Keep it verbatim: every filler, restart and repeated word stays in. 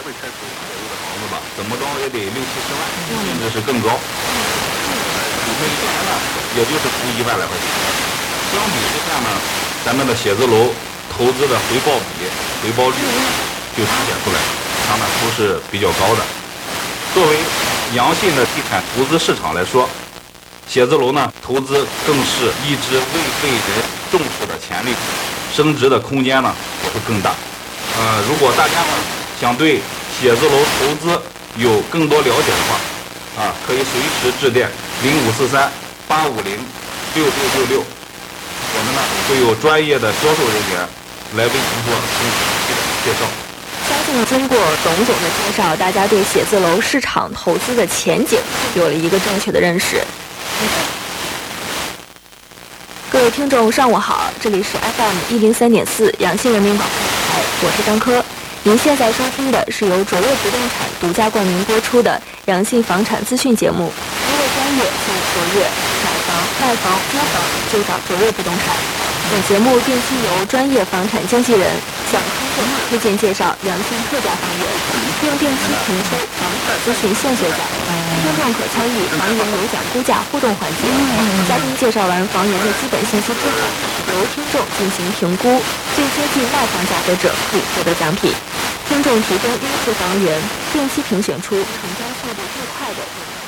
会拆除所有的房子吧，怎么着也得六七十万，甚至是更高。每年呢，也就是出一万来块钱。相比之下呢，咱们的写字楼投资的回报比、回报率就体现出来，它呢都是比较高的。作为阳信的地产投资市场来说，写字楼呢投资更是一直未被人重视的潜力，升值的空间呢也会更大。呃，如果大家呢想对写字楼投资有更多了解的话，啊，可以随时致电零五四三八五零六六六六，我们呢会有专业的销售人员来为您做更详细的介绍。 相信经过董总的介绍，大家对写字楼市场投资的前景有了一个正确的认识。各位听众，上午好，这里是 F M 一零三点四阳信人民广播电台，我是张科。您现在收听的是由卓越不动产独家冠名播出的阳信房产资讯节目。因为专业就卓越，买房、卖房、租房就找卓越不动产。本节目定期由专业房产经纪人向听众推荐介绍阳信特价房源，并定期评收房产资讯现学奖。听众可参与房源有奖估价互动环节，嘉宾介绍完房源的基本信息之后，由听众进行评估，最接近卖房价格者可以获得奖品。听众提供优质房源，定期评选出成交速度最快的。